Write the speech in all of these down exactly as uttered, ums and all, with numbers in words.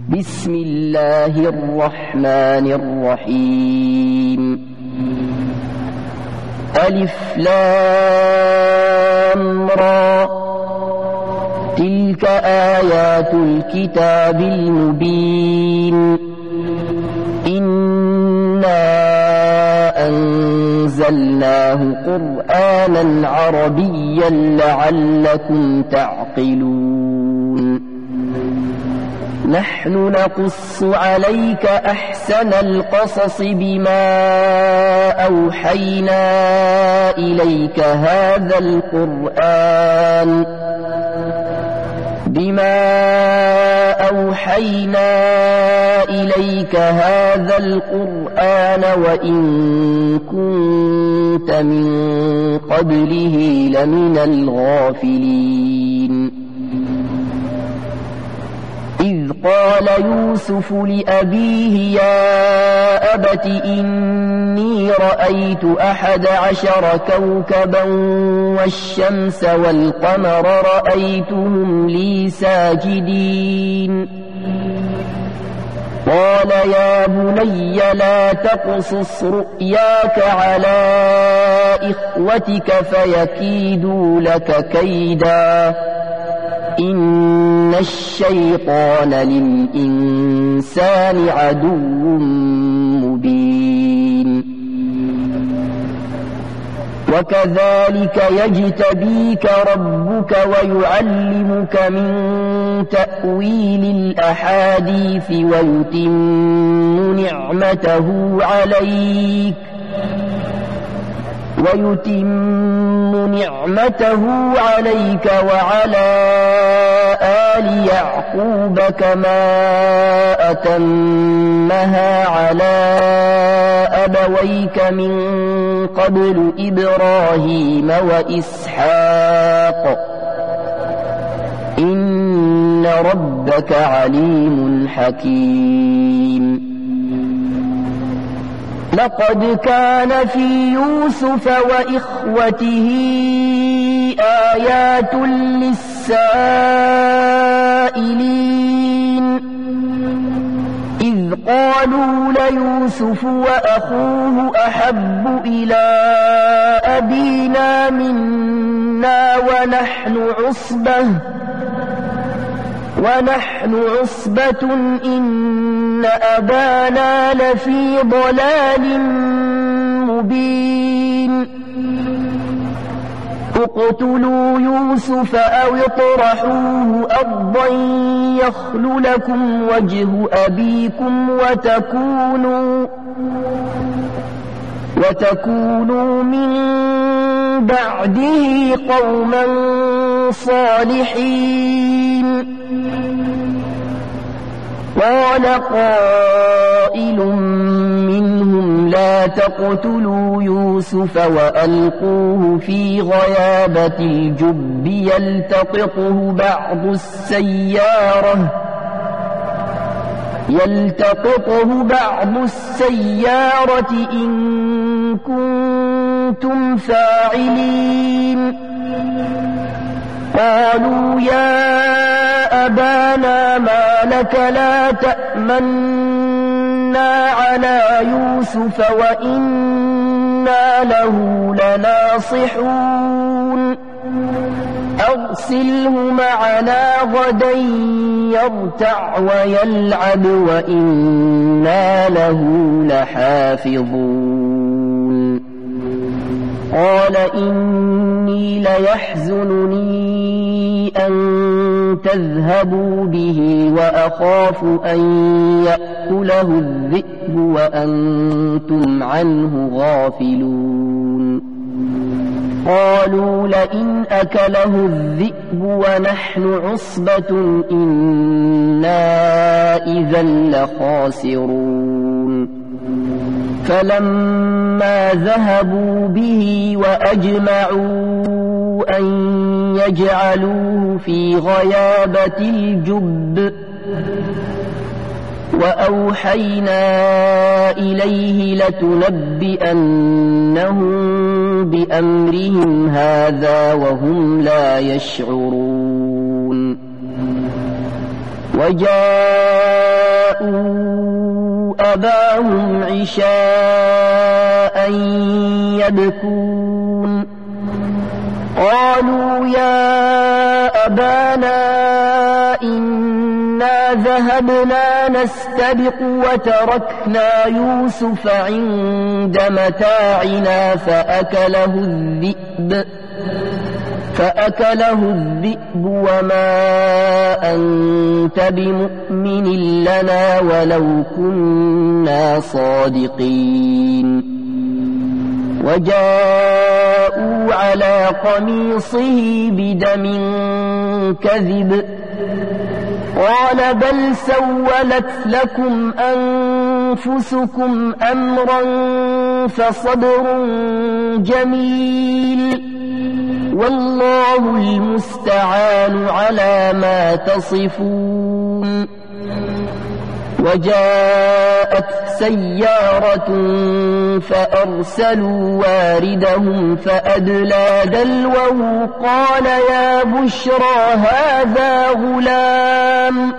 بسم الله الرحمن الرحيم ألف لام را تلك آيات الكتاب المبين إنا أنزلناه قرآنا عربيا لعلكم تعقلون نحن نقص عليك أحسن القصص بما أوحينا إليك هذا القرآن بما أوحينا إليك هذا القرآن وإن كنت من قبله لمن الغافلين إذ قال يوسف لأبيه يا أبت إني رأيت أحد عشر كوكبا والشمس والقمر رأيتهم لي ساجدين قال يا بني لا تقصص رؤياك على إخوتك فيكيدوا لك كيدا إن الشيطان للإنسان عدو مبين وكذلك يجتبيك ربك ويعلمك من تأويل الأحاديث ويتم نعمته عليك ويتم نعمته عليك وعلى آل يعقوب كما أتمها على أبويك من قبل إبراهيم وإسحاق إن ربك عليم حكيم لقد كان في يوسف وإخوته آيات للسائلين إذ قالوا ليوسف وأخوه أحب إلى أبينا منا ونحن عصبة ونحن عصبة إن أبانا لفي ضلال مبين اقتلوا يوسف أو اطرحوه أرضا يخل لكم وجه أبيكم وتكونوا وتكونوا من بعده قوما صالحين قال قائل منهم لا تقتلوا يوسف وألقوه في غيابة الجب يلتقطه بعض السيارة يلتقطه بعض السيارة إن كنتم فاعلين قالوا يا أبانا ما لك لا تأمنا على يوسف وإنا له لناصحون أرسله معنا غدا يرتع ويلعب وإنا له لحافظون قال إني ليحزنني أن تذهبوا به وأخاف أن يأكله الذئب وأنتم عنه غافلون قالوا لئن أكله الذئب ونحن عصبة إنا إذا لخاسرون فلما ذهبوا به وأجمعوا أن يجعلوه في غيابة الجب وأوحينا إليه لتنبئنهم بأمرهم هذا وهم لا يشعرون وجاء جاءوا أباهم عشاء يبكون قالوا يا أبانا إنا ذهبنا نستبق وتركنا يوسف عند متاعنا فأكله الذئب فأكله الذئب وما أنت بمؤمن لنا ولو كنا صادقين وجاءوا على قميصه بدم كذب قال بل سولت لكم أنفسكم أمرا فصبر جميل والله المستعان على ما تصفون وجاءت سيارة فأرسلوا واردهم فأدلى دلوه قال يا بشرى هذا غلام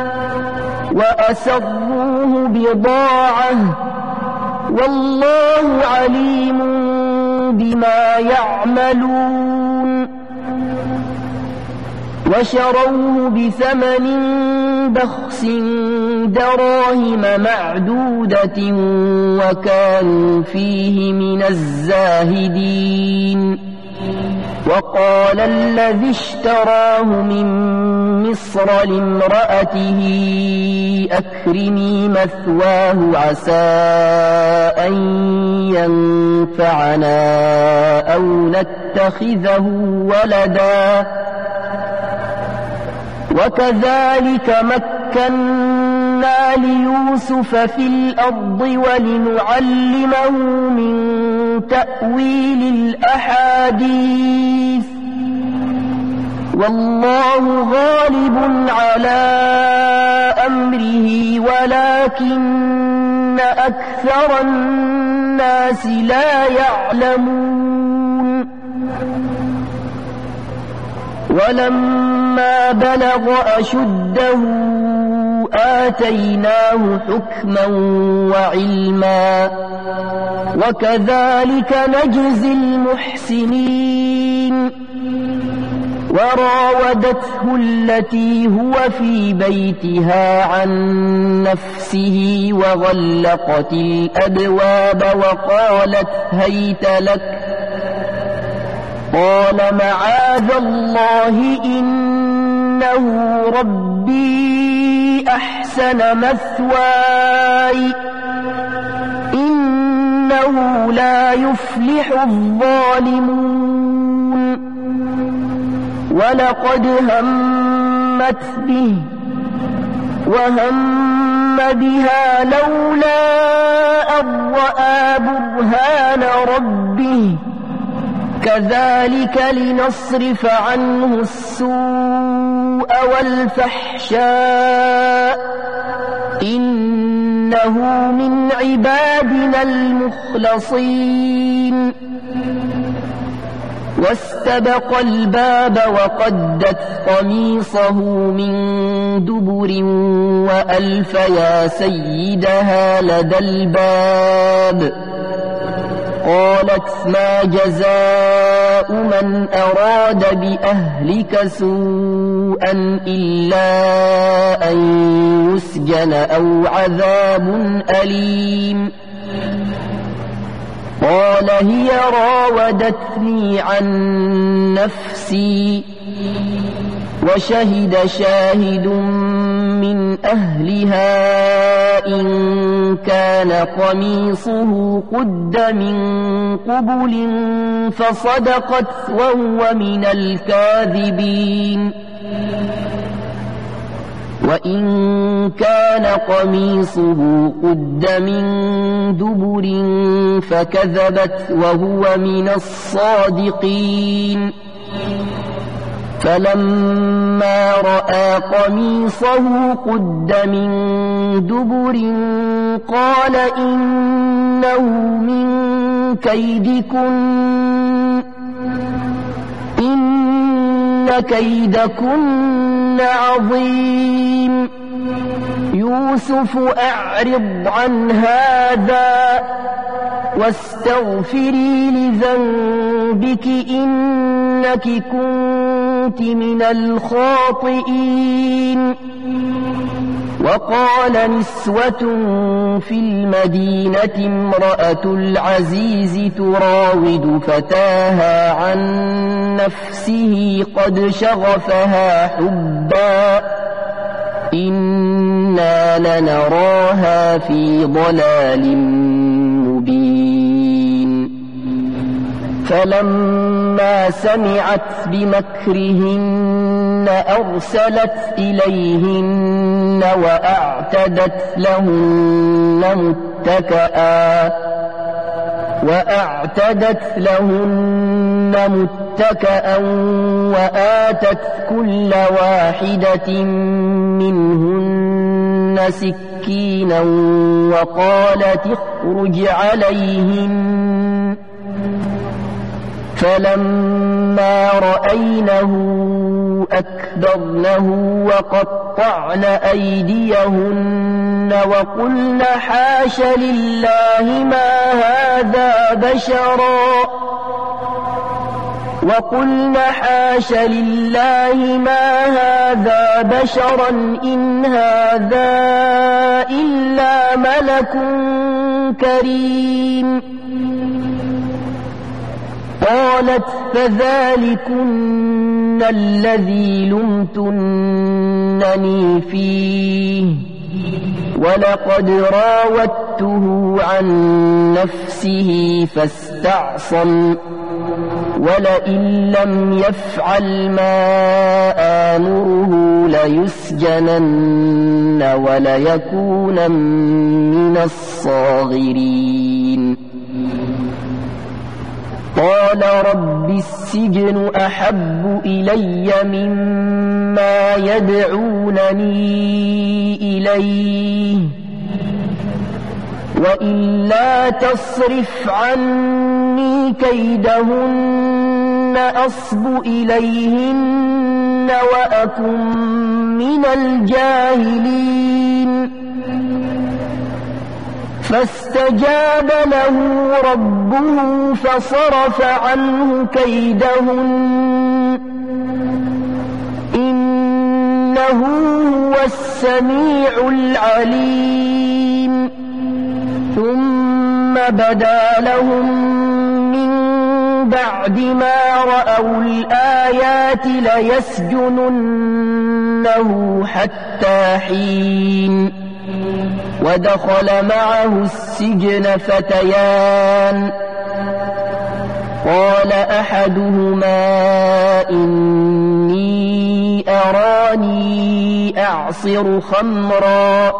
وأسروه بضاعة والله عليم بما يعملون وشروه بثمن بخس دراهم معدودة وكانوا فيه من الزاهدين وقال الذي اشتراه من مصر لامرأته أكرمي مثواه عسى أن ينفعنا أو نتخذه ولدا وكذلك مكنا ليوسف في الأرض ولنعلمه من تأويل الأحاديث والله غالب على أمره ولكن أكثر الناس لا يعلمون ولما بلغ أشده آتيناه حكما وعلما وكذلك نجزي المحسنين وراودته التي هو في بيتها عن نفسه وغلقت الأبواب وقالت هيت لك قال معاذ الله إنه ربي أحسن مثواي إنه لا يفلح الظالمون ولقد همت به وهم بها لولا أن رأى برهان ربه كذلك لنصرف عنه السوء والفحشاء إنه من عبادنا المخلصين واستبق الباب وقدت قميصه من دبر وألف يا سيدها لدى الباب قالت ما جزاء من أراد بأهلك سوءا إلا أن يسجن أو عذاب أليم قال هي راودتني عن نفسي وشهد شاهد من أهلها إن كان قميصه قد من قبل فصدقت وهو من الكاذبين وإن كان قميصه قد من دبر فكذبت وهو من الصادقين فلما رأى قميصه قد من دبر قال إنه من كيدكن إن كيدكن عظيم يوسف أعرض عن هذا واستغفري لذنبك إنك كنت من الخاطئين. وقال نسوة في المدينة امرأة العزيز تراود فتاها عن نفسه قد شغفها حبا إنا لنراها في ضلال مبين. فلما سمعت بمكرهن أرسلت إليهن وأعتدت لهن متكئا وأعتدت لهن متكئا وآتت كل واحدة منهن سكينا وقالت اخرج عليهن. فلما رأينه أكبرنه وقطعن أيديهن وقلن حاش لله ما هذا بشرا وقلن حاش لله ما هذا بشرا إن هذا إلا ملك كريم. قالت فذلكن الذي لمتنني فيه ولقد راودته عن نفسه فاستعصم ولئن لم يفعل ما آمره ليسجنن وليكونن من الصاغرين. قال رب السجن أحب إلي مما يدعونني إليه وإلا تصرف عني كيدهن أصب إليهن وأكن من الجاهلين. فاستجاب له ربه فصرف عنه كيدهن إنه هو السميع العليم. ثم بدا لهم من بعد ما رأوا الآيات ليسجننه حتى حين. ودخل معه السجن فتيان قال أحدهما إني أراني أعصر خمرا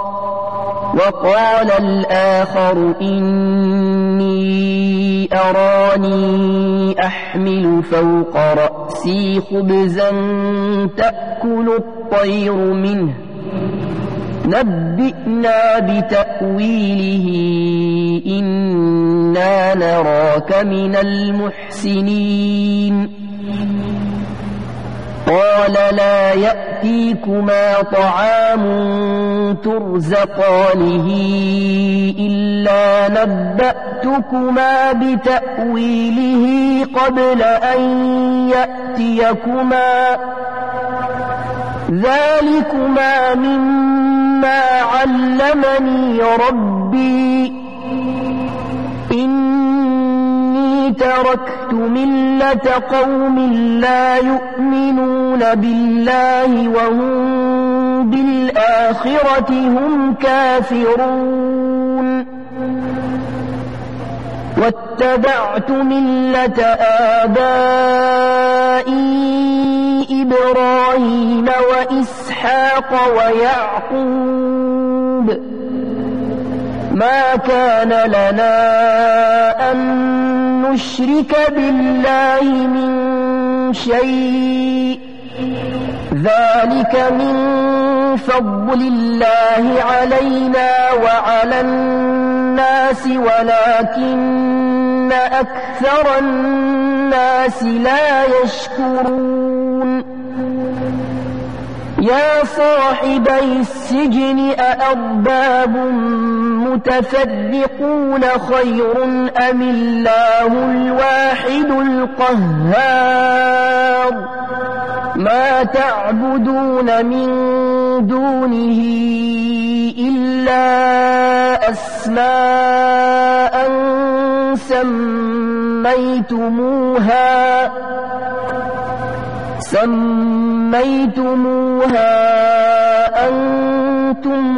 وقال الآخر إني أراني أحمل فوق رأسي خبزا تأكل الطير منه نبئنا بتأويله إنا نراك من المحسنين. قال لا يأتيكما طعام ترزقانه إلا نبأتكما بتأويله قبل أن يأتيكما ذلكما مما علمني ربي إني تركت ملة قوم لا يؤمنون بالله وهم بالآخرة هم كافرون واتبعت ملة آبائي إبراهيم وإسحاق ويعقوب ما كان لنا أن نشرك بالله من شيء ذلك من فضل الله علينا وعلى الناس ولكن أكثر الناس لا يشكرون يا صاحبي السجن أأرباب متفرقون خير أم الله الواحد القهار ما تعبدون من دونه إلا أسماء سميتموها سميتموها أنتم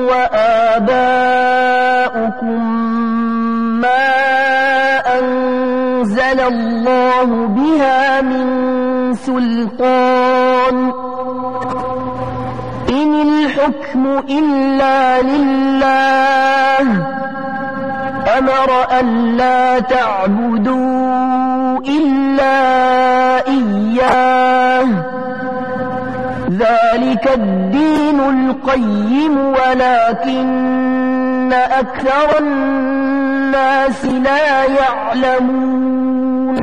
وآباؤكم ما أنزل الله بها من سلطان إن الحكم إلا لله أمر أن لا تعبدوا إلا إياه ذلك الدين القيم ولكن أكثر الناس لا يعلمون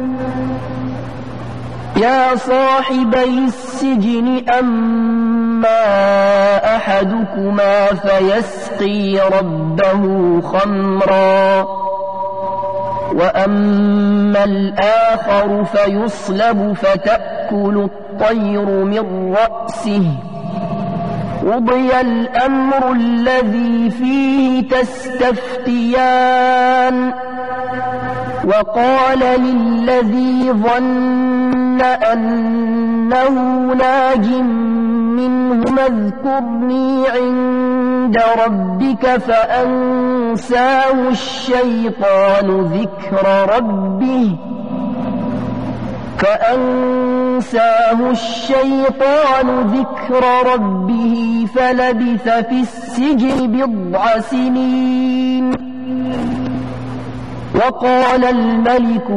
يا صاحبي السجن أما أحدكما فيسقي ربه خمرا وأما الآخر فيصلب فتأكل الطير من رأسه قضي الأمر الذي فيه تستفتيان وقال للذي ظن أنه ناج منهما اذكرني عند ربك فأنساه الشيطان ذكر ربه فأنساه الشيطان ذكر ربه فلبث في السجن بضع سنين وقال الملك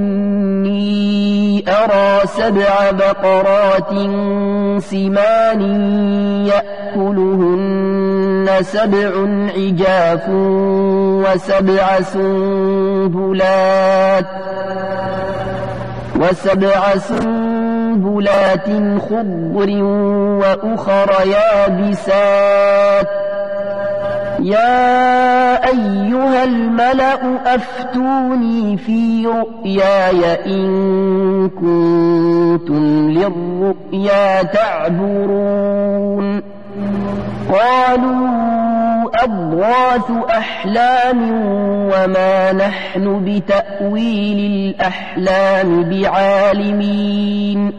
إني أرى سبع بقرات سمان يأكلهن سبع عجاف وسبع سنبلات وسبع سنبلات خضر وأخر يابسات يا أيها الملأ أفتوني في رؤياي إن كنتم للرؤيا تعبرون قالوا أضغاث أحلام وما نحن بتأويل الأحلام بعالمين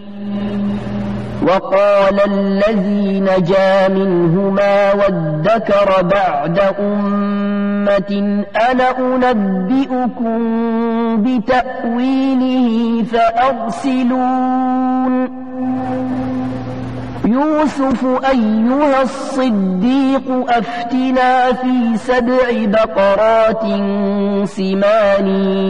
وقال الذي نجا منهما وادكر بعد أمة أنا أنبئكم بتأويله فأرسلون يوسف أيها الصديق أفتنا في سبع بقرات سمان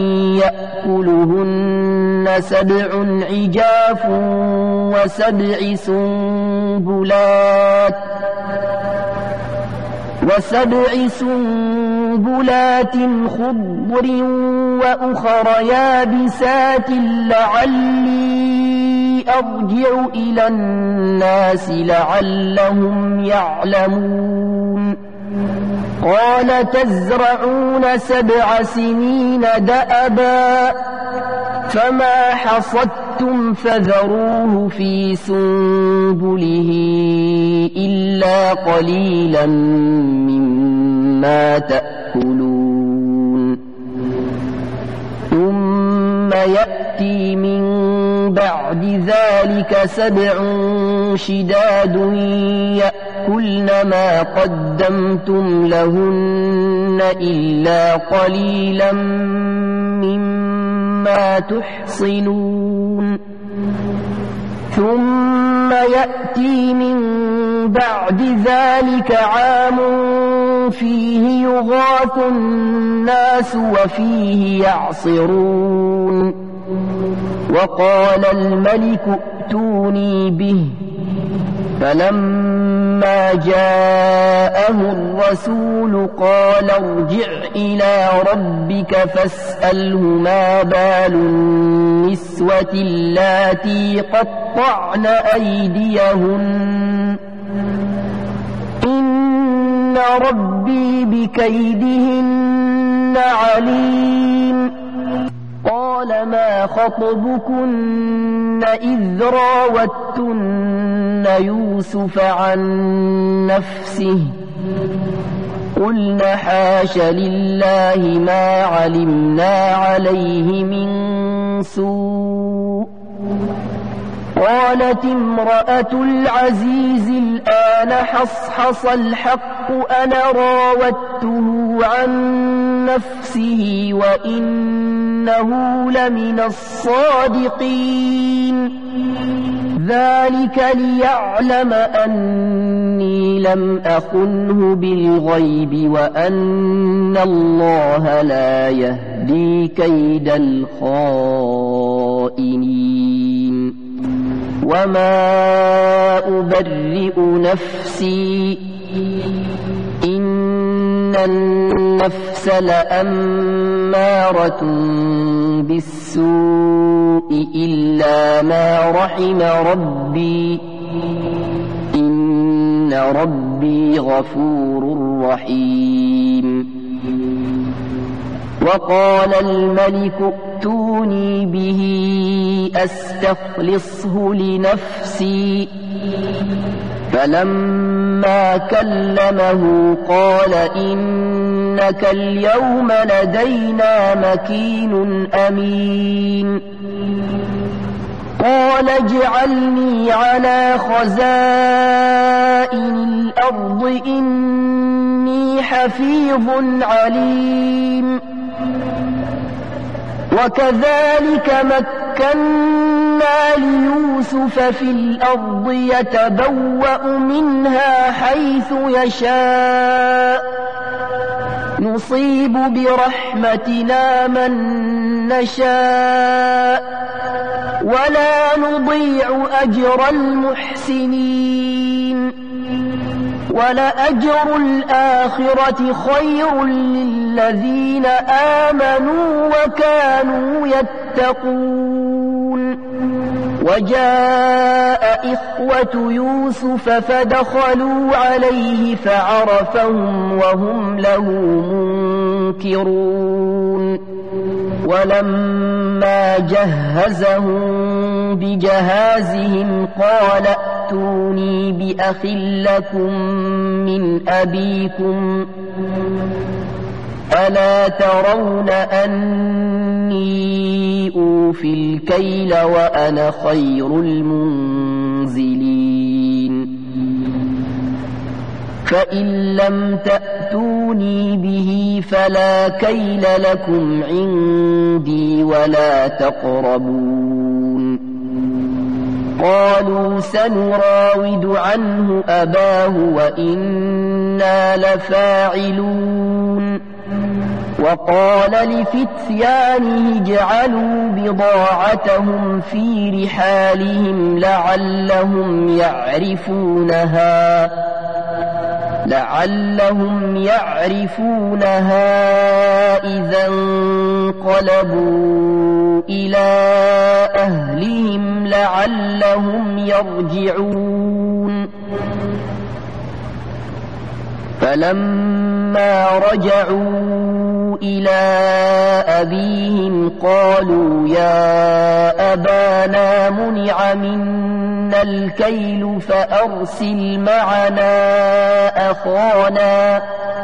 يأكلهن سبع عجاف وسبع سنبلات وسبع سنبلات خضر وأخر يابسات لعلي أرجع إلى الناس لعلهم يعلمون قال تزرعون سبع سنين دأبا فما حصدتم فذروه في سنبله إلا قليلا مما تأكلون ثم يأتي من بعد ذلك سبع شداد يأكلن ما قدمتم لهن إلا قليلا مما تحصنون ثم يأتي من بعد ذلك عام فيه يغاث الناس وفيه يعصرون وقال الملك ائتوني به فلما جاءه الرسول قال ارجع إلى ربك فاسأله ما بال النسوة اللاتي قطعن أيديهن إن ربي بكيدهن عليم. قال ما خطبكن إذ راوتن يوسف عن نفسه قلنا حاش لله ما علمنا عليه من سوء. قالت امرأة العزيز الآن حصحص الحق أنا راودته عن نفسه وإنه لمن الصادقين. ذلك ليعلم أني لم أخنه بالغيب وأن الله لا يهدي كيد الخائنين. وما أبرئ نفسي إن النفس لأمارة بالسوء إلا ما رحم ربي إن ربي غفور رحيم. وقال الملك ائتوني به أستخلصه لنفسي فلما كلمه قال إنك اليوم لدينا مكين أمين. قال اجعلني على خزائن الأرض إني حفيظ عليم. وكذلك مكنا ليوسف في الأرض يتبوأ منها حيث يشاء نصيب برحمتنا من نشاء ولا نضيع أجر المحسنين. ولأجر الآخرة خير للذين آمنوا وكانوا يتقون. وجاء إخوة يوسف فدخلوا عليه فعرفهم وهم له منكرون. ولما جهزهم بجهازهم قال ائتوني بأخ لكم من أبيكم ألا ترون أني أوفي الكيل وأنا خير المنزلين. فإن لم تأتوني به فلا كيل لكم عندي ولا تقربون. قالوا سنراود عنه أباه وإنا لفاعلون. وقال لفتيانه اجعلوا بضاعتهم في رحالهم لعلهم يعرفونها لعلهم يعرفونها إذا انقلبوا إلى أهلهم لعلهم يرجعون. فلما رجعوا إلى أبيهم قالوا يا أبانا منع منا الكيل فأرسل معنا أخانا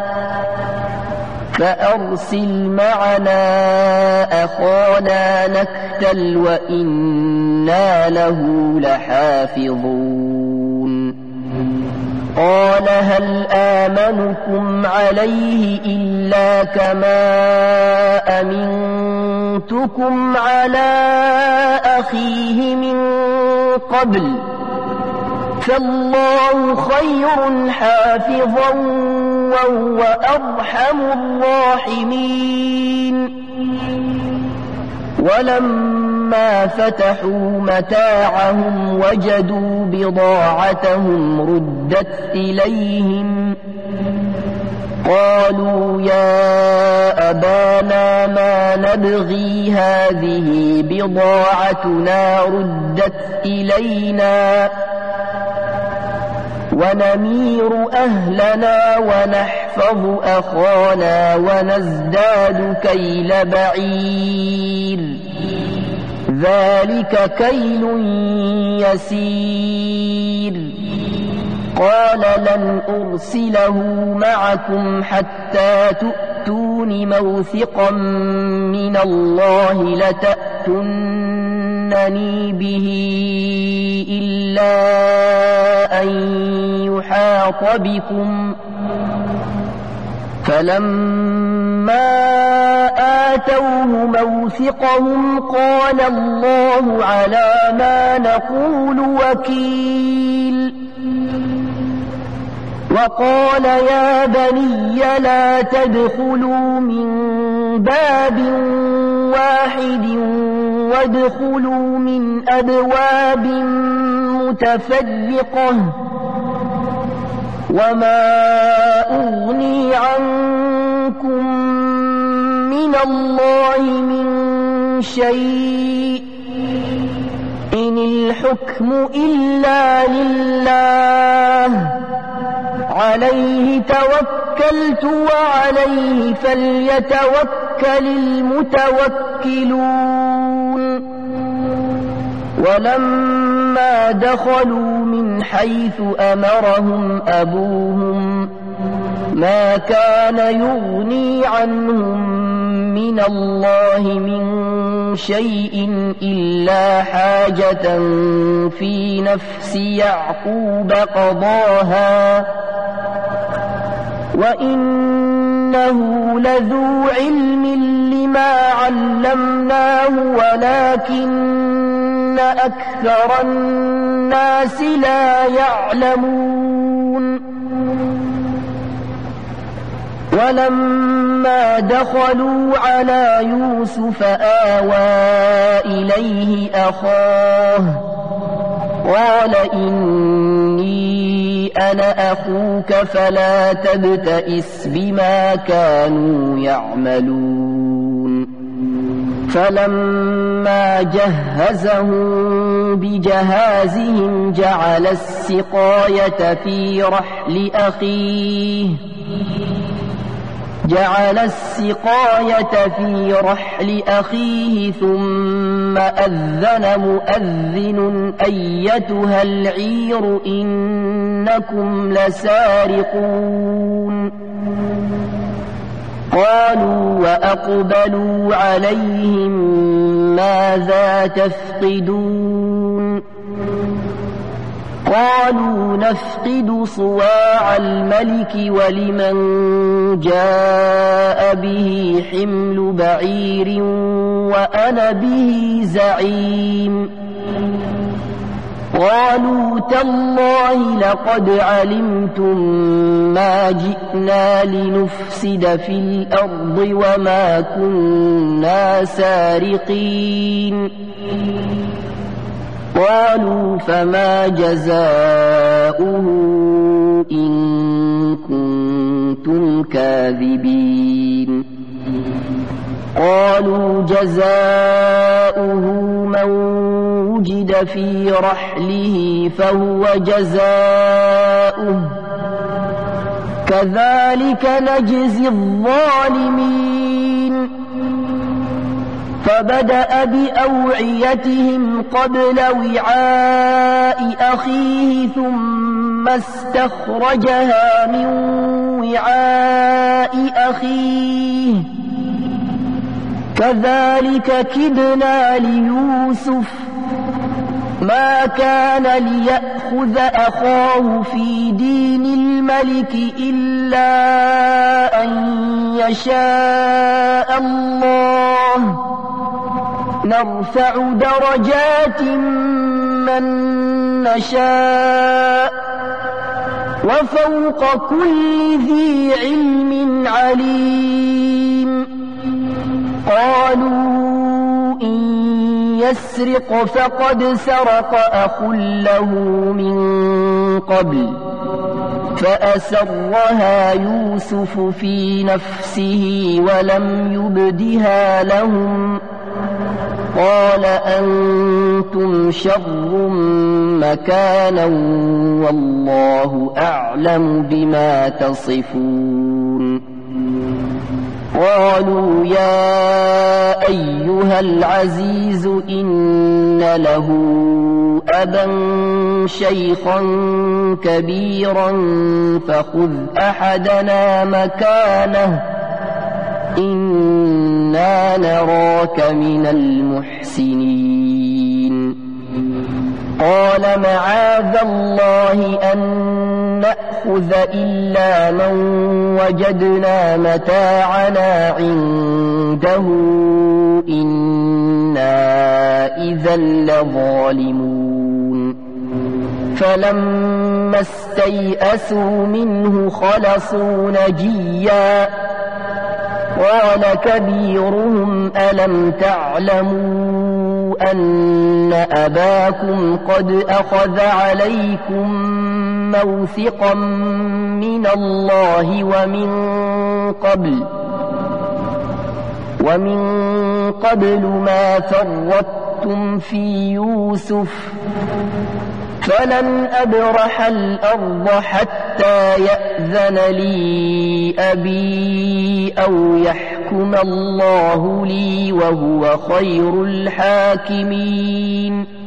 فأرسل معنا أخانا نكتل وإنا له لحافظون. قال هل آمنكم عليه إلا كما أمنتكم على أخيه من قبل فالله خير حافظا وهو أرحم الراحمين. ولما فتحوا متاعهم وجدوا بضاعتهم ردت إليهم قالوا يا أبانا ما نبغي هذه بضاعتنا ردت إلينا ونمير أهلنا ونحفظ أخانا ونزداد كيل بعير ذلك كيل يسير قال لن أرسله معكم حتى تؤتون موثقا من الله لتأتونني به إلا أن يحاط بكم فلما آتوه موثقهم قال الله على ما نقول وكيل وقال يا بني لا تدخلوا من باب واحد وادخلوا من أبواب متفرقة وما أغني عنكم من الله من شيء إن الحكم إلا لله عليه توكلت وعليه فليتوكل المتوكلون ولما دخلوا من حيث أمرهم أبوهم ما كان يغني عنهم من الله من شيء إلا حاجة في نفس يعقوب قضاها وإنه لذو علم لما علمناه ولكن أكثر الناس لا يعلمون ولما دخلوا على يوسف آوى إليه أخاه قال إني أنا أخوك فلا تبتئس بما كانوا يعملون فلما جهزهم بجهازهم جعل السقاية في رحل أخيه جعل السقاية في رحل أخيه ثم أذن مؤذن أيتها العير إنكم لسارقون قالوا وأقبلوا عليهم ماذا تفقدون قالوا نفقد صواع الملك ولمن جاء به حمل بعير وأنا به زعيم قالوا تالله لقد علمتم ما جئنا لنفسد في الأرض وما كنا سارقين قالوا فما جزاؤه إن كنتم كاذبين قالوا جزاؤه من وجد في رحله فهو جزاؤه كذلك نجزي الظالمين فبدأ بأوعيتهم قبل وعاء أخيه ثم استخرجها من وعاء أخيه كذلك كدنا ليوسف ما كان ليأخذ أخاه في دين الملك إلا أن يشاء الله نرفع درجات من نشاء وفوق كل ذي علم عليم قالوا إن يسرق فقد سرق أخ له من قبل فأسرها يوسف في نفسه ولم يبدها لهم قال أنتم شر مكانا والله أعلم بما تصفون قالوا يا أيها العزيز إن له أبا شيخا كبيرا فخذ أحدنا مكانه إنا نراك من المحسنين قال معاذ الله أن نأخذ إلا من وجدنا متاعنا عنده إنا إذا لظالمون فلما استيئسوا منه خلصوا نجيا قال كبيرهم ألم تعلموا أن أباكم قد أخذ عليكم موثقا من الله ومن قبل ومن قبل ما فرطتم في يوسف فلن أبرح الأرض حتى يأذن لي أبي أو يحكم الله لي وهو خير الحاكمين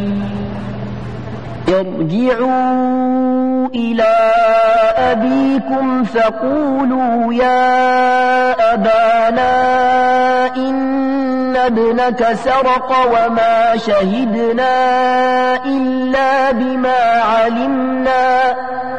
ارجعوا إلى أبيكم فقولوا يا أبانا إن ابنك سرق وما شهدنا إلا بما علمنا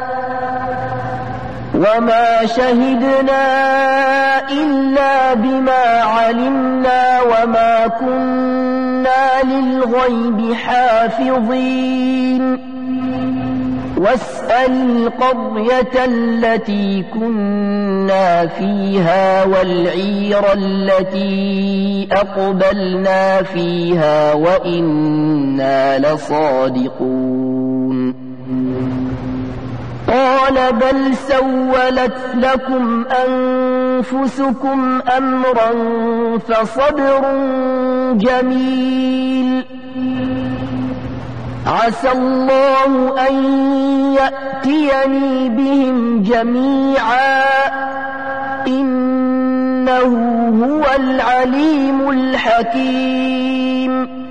وما شهدنا إلا بما علمنا وما كنا للغيب حافظين واسأل القرية التي كنا فيها والعير التي أقبلنا فيها وإنا لصادقون قال بل سولت لكم أنفسكم أمرا فصبر جميل عسى الله أن يأتيني بهم جميعا إنه هو العليم الحكيم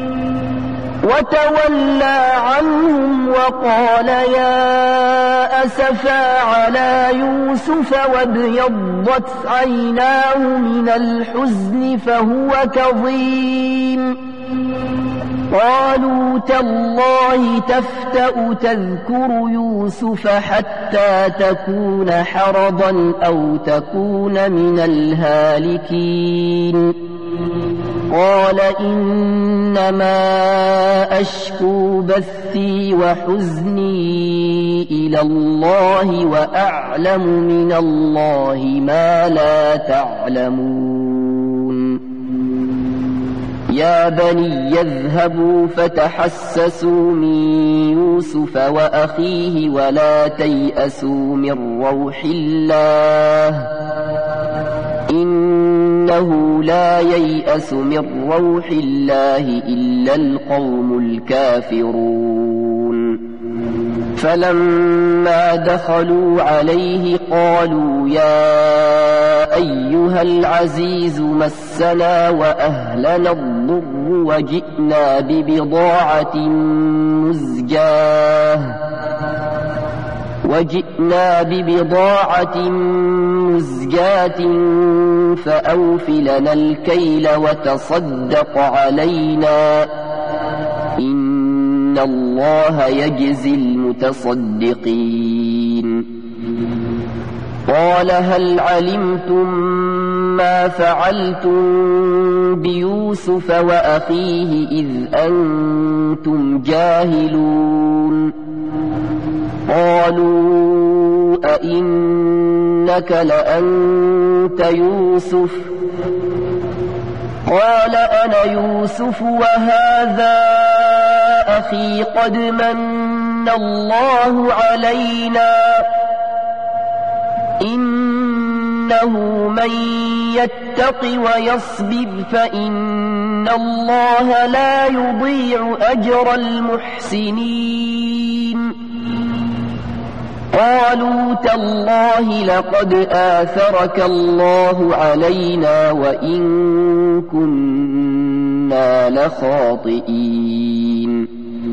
وتولى عنهم وقال يا أسفا على يوسف وابيضت عيناه من الحزن فهو كظيم قالوا تالله تفتأ تذكر يوسف حتى تكون حرضا أو تكون من الهالكين قال إنما أشكو بثي وحزني إلى الله وأعلم من الله ما لا تعلمون يا بني يذهبوا فتحسسوا من يوسف وأخيه ولا تيأسوا من روح الله إنه لا ييأس من روح الله إلا القوم الكافرون فلما دخلوا عليه قالوا يا أيها العزيز مسنا وأهلنا الضر وجئنا ببضاعة مزجاة وجئنا ببضاعة مزجاة فأوف لنا الكيل وتصدق علينا إن الله يجزي المتصدقين قال هل علمتم ما فعلتم بيوسف وأخيه إذ أنتم جاهلون قالوا أئنك لأنت يوسف قال أنا يوسف وهذا أخي قد من الله علينا إنا إنه من يتق ويصبر فإن الله لا يضيع أجر المحسنين قالوا تالله لقد آثرك الله علينا وإن كنا لخاطئين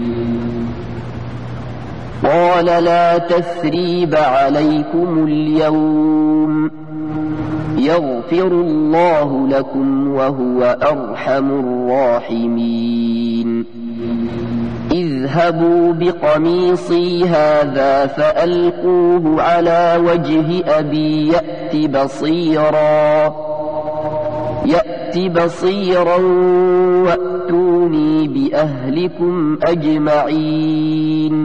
قال لا تثريب عليكم اليوم يغفر الله لكم وهو أرحم الراحمين اذهبوا بقميصي هذا فألقوه على وجه أبي يأت بصيرا يأت بصيرا وأتوني بأهلكم أجمعين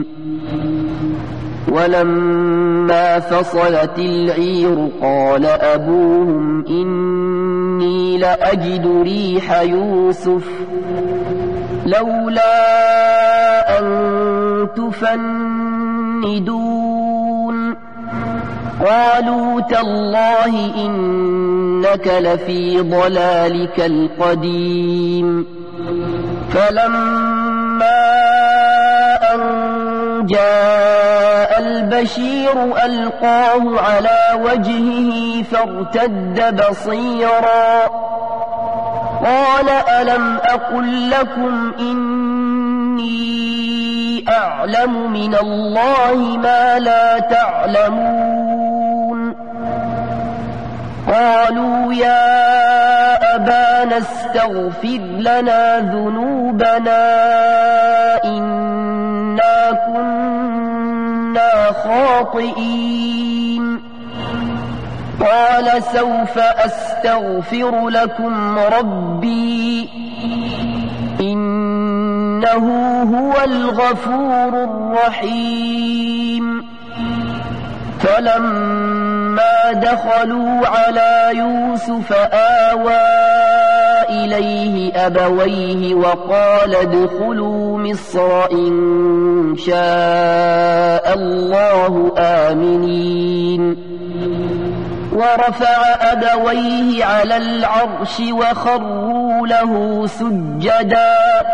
ولما فصلت العير قال أبوهم إني لأجد ريح يوسف لولا أن تفندون قالوا تالله إنك لفي ضلالك القديم فلما أن جاء البشير ألقاه على وجهه فارتد بصيرا قال ألم أقل لكم إني أعلم من الله ما لا تعلمون قالوا يا أبانا استغفر لنا ذنوبنا إنا كنا خاطئين قال سوف أستغفر لكم ربي إنه هو الغفور الرحيم فلما دخلوا على يوسف آوى إليه أبويه وقال ادخلوا مصر إن شاء الله آمنين ورفع أبويه على العرش وخروا له سجدا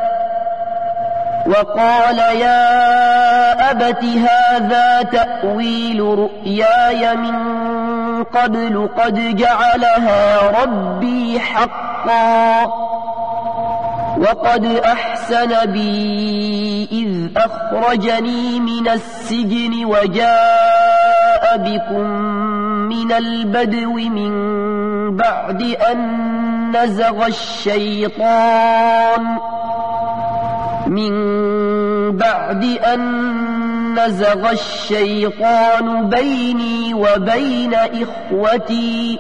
وقال يا أبت هذا تأويل رؤياي من قبل قد جعلها ربي حقا وقد أحسن بي إذ أخرجني من السجن وجاء بكم من البدو من بعد أن نزغ الشيطان من بعد أن نزغ الشيطان بيني وبين إخوتي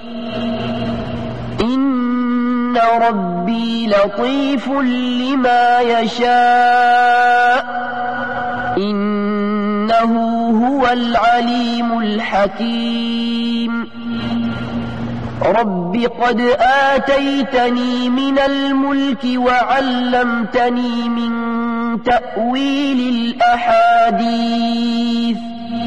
إن ربي لطيف لما يشاء إنه هو العليم الحكيم رب قد آتيتني من الملك وعلمتني من تأويل الأحاديث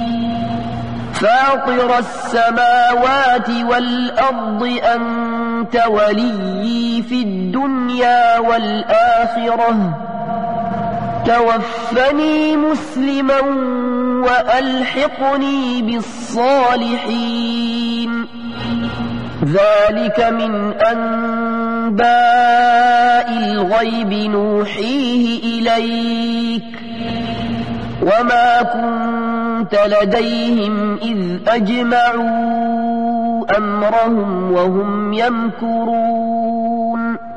فاطر السماوات والأرض أنت وليي في الدنيا والآخرة توفني مسلما وألحقني بالصالحين ذلك من أنباء الغيب نوحيه إليك وما كنت لديهم إذ أجمعوا أمرهم وهم يمكرون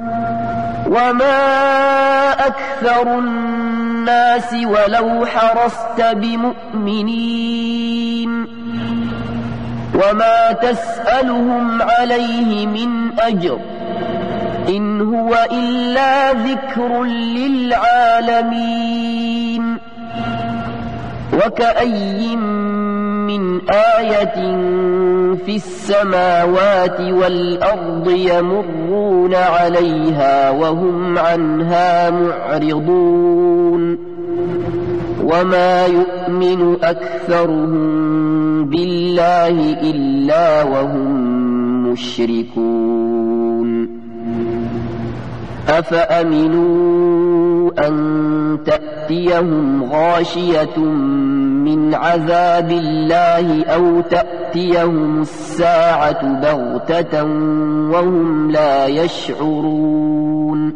وما أكثر الناس ولو حرصت بمؤمنين وما تسألهم عليه من أجر إن هو إلا ذكر للعالمين وكأي من آية في السماوات والأرض يمرون عليها وهم عنها معرضون وما يؤمن أكثرهم بالله إلا وهم مشركون أفأمنوا أن تأتيهم غاشية من عذاب الله أو تأتيهم الساعة بغتة وهم لا يشعرون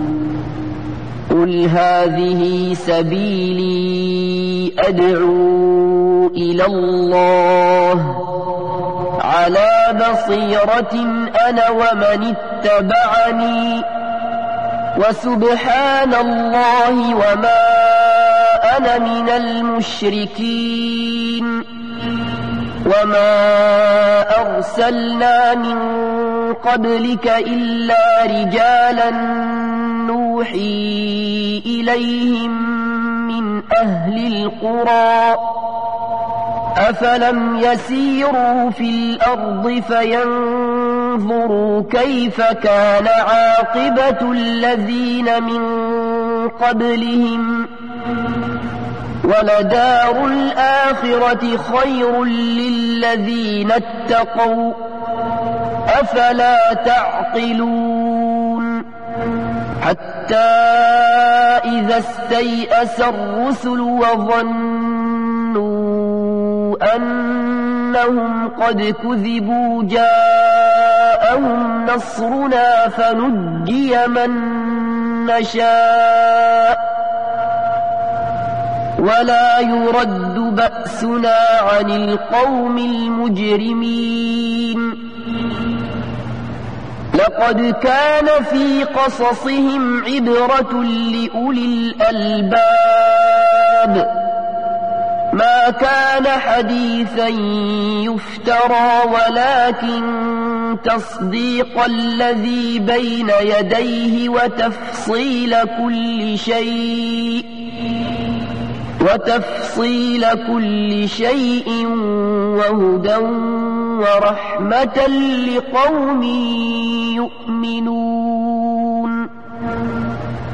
قل هذه سبيلي أدعو إلى الله على بصيرة أنا ومن اتبعني وسبحان الله وما أنا من المشركين وما أرسلنا من قبلك إلا رجالا نوحي إليهم من أهل القرى أفلم يسيروا في الأرض فينظروا كيف كان عاقبة الذين من قبلهم ولدار الآخرة خير للذين اتقوا أفلا تعقلون حتى إذا استيأس الرسل وظنوا أنهم قد كذبوا جاءهم نصرنا فنجي من نشاء ولا يرد بأسنا عن القوم المجرمين لقد كان في قصصهم عبرة لأولي الألباب ما كان حديثا يفترى ولكن تصديق الذي بين يديه وتفصيل كل شيء وتفصيل كل شيء وهدى ورحمة لقوم يؤمنون